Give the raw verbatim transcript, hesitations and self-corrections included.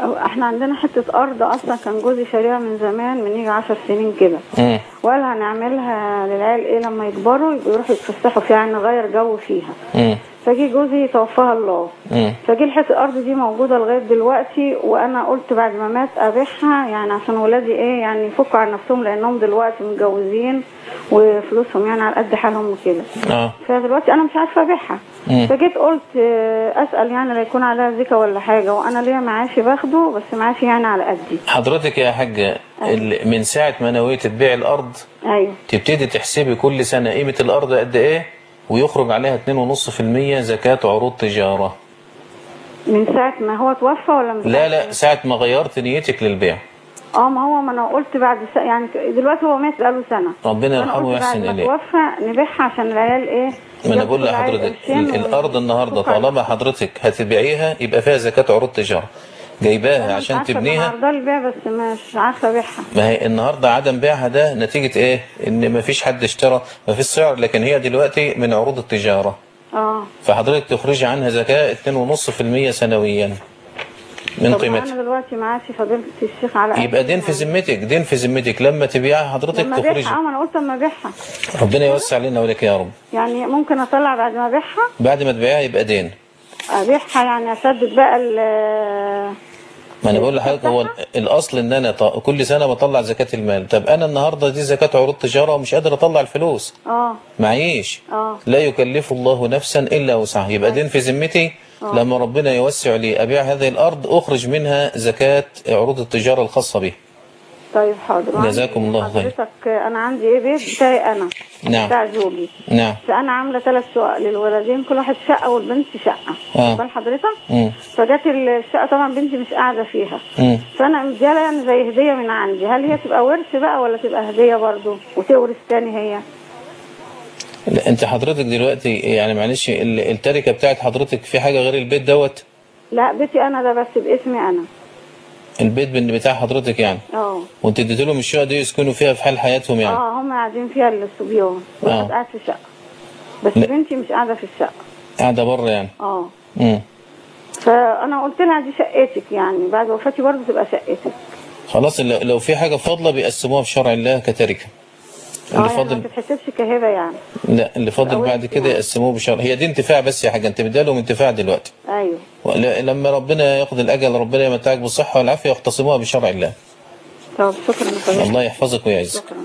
احنا عندنا حته ارض اصلا كان جوزي شاريها من زمان، من يجي عشر سنين كده، وقال هنعملها للعيال ايه لما يكبروا يبقوا يروحوا يتفسحوا فيها، يعني نغير جو فيها. مم. فجي جوزي توفاها الله. فجي الحته الارض دي موجوده لغايه دلوقتي، وانا قلت بعد ما مات ابيعها، يعني عشان ولادي ايه يعني يفكوا عن نفسهم، لانهم دلوقتي متجوزين وفلوسهم يعني على قد حالهم وكده. اه فدلوقتي انا مش عارفه ابيعها. فجيت قلت اسال يعني لا يكون عليها زكاه ولا حاجه، وانا ليا معاشي باخده بس معاشي يعني على قدي. حضرتك يا حاجه أيوة. من ساعه ما نويت تبيع الارض ايوه تبتدي تحسبي كل سنه قيمه الارض قد ايه، ويخرج عليها اتنين ونص في المية زكاة عروض تجارة. من ساعة ما هو توفى ولا من لا لا ساعة ما غيرت نيتك للبيع. اه ما هو ما انا قلت بعد س... يعني دلوقتي هو مات بقاله سنة، ربنا يرحمه ويحسن اليه. بعد ما توفى نبيعها عشان العيال ايه. ما انا بقول لحضرتك الارض النهارده طالما حضرتك هتبيعيها يبقى فيها زكاة عروض تجارة. جايباها عشان تبنيها. النهارده البيع بس مش عارفه ابيعها. ما هي النهارده عدم بيعها ده نتيجه ايه؟ ان ما فيش حد اشترى، ما فيش سعر، لكن هي دلوقتي من عروض التجاره. اه فحضرتك تخرجي عنها زكاه اتنين ونص في المية سنويا من قيمتها. انا دلوقتي معاشي فضيله الشيخ على يبقى دين في ذمتك، دين في ذمتك لما تبيعها حضرتك تخرجي. اه ما انا قلت اما ابيعها. ربنا يوسع لنا ولك يا رب. يعني ممكن اطلع بعد ما ابيعها؟ بعد ما تبيعها يبقى دين. ابيعها يعني اسدد بقى ال ما انا بقول لحضرتك هو الاصل ان انا كل سنه بطلع زكاه المال. طب انا النهارده دي زكاه عروض تجاره ومش قادر اطلع الفلوس. اه معيش. اه لا يكلف الله نفسا الا وسعها، يبقى دين في ذمتي. لما ربنا يوسع لي ابيع هذه الارض اخرج منها زكاه عروض التجاره الخاصه بها. طيب حاضر. جزاكم الله خير. حضرتك انا عندي ايه بيت بتاعي انا. نعم. بتاع زوجي. نعم. فانا عامله ثلاث شقق للولدين، كل واحد شقه والبنت شقه. اه بال حضرتك؟ امم فجت الشقه طبعا بنتي مش قاعده فيها. امم فانا مديها لها يعني زي هديه من عندي، هل هي تبقى ورث بقى ولا تبقى هديه برضه وتورث تاني هي؟ لا انت حضرتك دلوقتي يعني معلش التركه بتاعت حضرتك في حاجه غير البيت دوت؟ لا بيتي انا ده بس باسمي انا. البيت بتاع حضرتك يعني؟ اه وانت اديت لهم الشقه دي يسكنوا فيها في حال حياتهم يعني؟ اه هم قاعدين فيها الصبيان، واحد قاعد في الشقه بس لا. بنتي مش قاعده في الشقه، قاعده بره يعني. اه امم فانا قلت لها دي شقتك، يعني بعد وفاتي برضه تبقى شقتك. خلاص لو في حاجه فاضله بيقسموها في شرع الله كتركه. اللي اه فاضل يعني ما تتحسبش كهبه يعني. لا اللي فاضل بعد كده يعني. يقسموه بشرع، هي دي انتفاع بس يا حاجه، انت مديها لهم انتفاع دلوقتي. ايوه لما ربنا ياخذ الاجل ربنا يمتعك بالصحه والعافيه يختصموها بشرع الله. طب شكرا لك. الله يحفظك ويعزك.